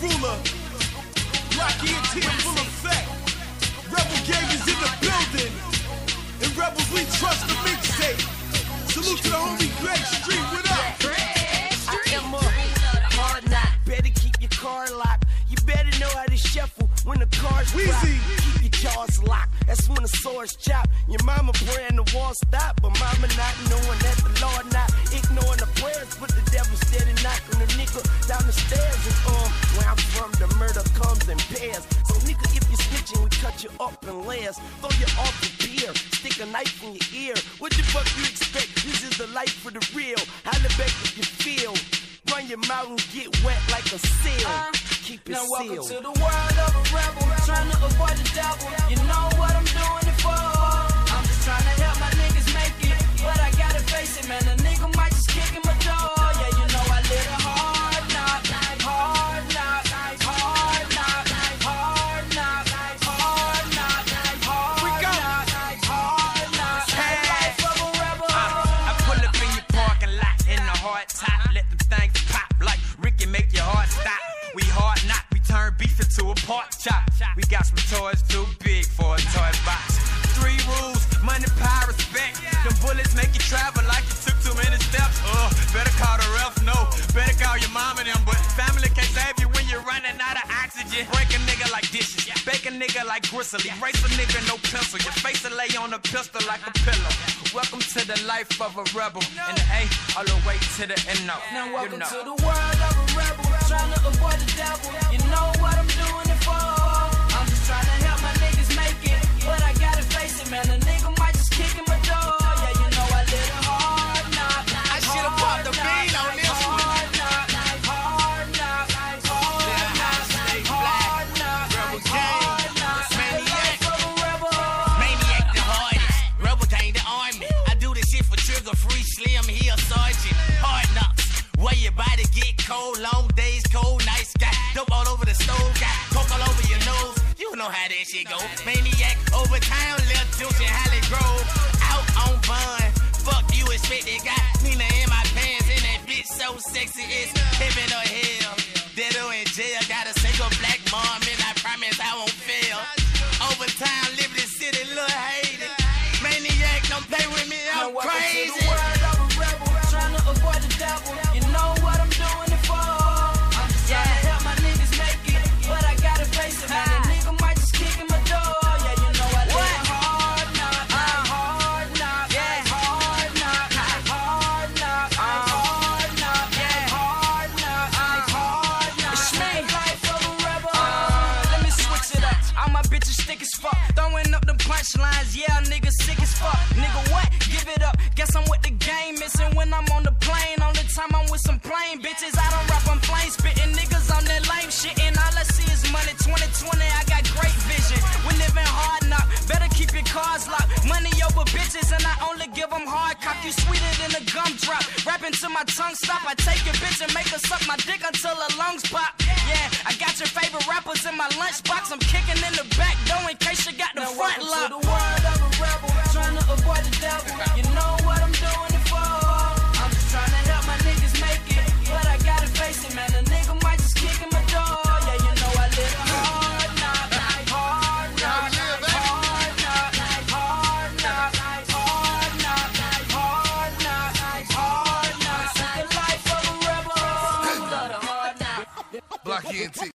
ruler. Rocky and T in full effect. Rebel gang is in the building. And Rebels, we trust the mixtape. Salute to the homie Greg Street, what up? I am a hard knock. Better keep your car locked. You better know how to shuffle when the car's drop. Keep your jaws locked. That's when the swords chop. Your mama praying the war stop, but mama not knowing that the Lord not ignoring the prayers. But the devil steady knocking the nigga down the stairs. And where I'm from, the murder comes in pairs. So nigga, if you snitching, we cut you up in layers. Throw you off the pier, stick a knife in your ear. What the fuck you expect? This is the life for the real. Holla back if you feel. Run your mouth and get wet like a seal. Keep it now sealed. welcome to the world of a rebel. Trying to avoid the devil. You know what I'm doing it for. I'm just trying to help my niggas make it. But I gotta face it, man. A nigga might just kick in my door. Yeah, you know I live a hard knock. Hard knock. Hard knock. Hard knock. Hard knock. Hard knock. Hard knock. Life of a rebel. I pull up in your parking lot in the hard top. Let them things pop like Ricky, make your heart stop. We hard knock, we turn beef into a pork chop. We got some toys too big for a toy box. 3 rules, money, power, respect. Them bullets make you travel like you took too many steps. Better call the ref, no. Better call your mom and them. But family can't save you when you're running out of oxygen. Break a nigga like dishes, bake a nigga like gristle. Erase a nigga, no pencil. Your face will lay on a pistol like a pillow. Welcome to the life of a rebel. And the A all the way to the N-O. Now welcome to the world of a rebel. Trying to avoid the devil. You know what I'm doing it for. I'm just trying to help my niggas make it. But I gotta face it, man. A nigga might just kick in my door. Yeah, you know I live a hard knock. I should have popped the bean on this one. Hard knock. Hard knock. Hard knock. Hard knock. Rebel gang. Hard knock. Maniac. Life of a rebel. Maniac the hardest, rebel gang the army. I do this shit for trigger free, slim, he a sergeant. Hard knocks, where your body get cold, long days, cold nights, got dope all over the stove, got coke all over your nose. You know how that shit go. Maniac over town, left Tucson, Holly Grove, out on bun. Fuck you expected, got Nina in my pants, and that bitch so sexy, it's heaven or hell. Ditto in jail, got a single black mom, and I promise I won't fail. Over town, live this city, little hated. Maniac, don't play with me, I'm Now welcome crazy. to the world of a rebel. Trying to avoid the devil. You know what I'm doing it for. I'm just trying to help my niggas make it. But I gotta face it, man. A nigga might just kick in my door. Yeah, you know I live a hard knock. Hard knock. Yeah. Hard knock. Hard knock. Hard knock. Yeah. Hard knock. Hard knock. It's me. Life of a rebel. Let me switch it up. All my bitches thick as fuck. Throwing up the punchlines, yeah, nigga sick as fuck. Nigga, what? Give it up. Guess I'm with the game missing when I'm on the plane. Only time I'm with some plain bitches. I don't rap on planes, spitting niggas on that lame shit. And all I see is money. 2020, I got great vision. We living hard knock. Better keep your cars locked. Money over bitches, and I only give them hard cock. You sweeter than a gumdrop. Rapping till my tongue stop. I take your bitch and make her suck my dick until her lungs pop. Yeah, I got your favorite rappers in my lunchbox. I'm kicking in the back door in case you got the Now front welcome lock. to the world of a rebel. Trying to avoid the devil. You know what I'm doing it for. I'm just trying to help my niggas make it. But I gotta face it, man. A nigga might just kick in my door. Yeah, you know I live a hard knock. Hard knock. Hard knock. Hard knock. Hard knock. Hard knock. Hard knock. The life of a rebel. Block ENT.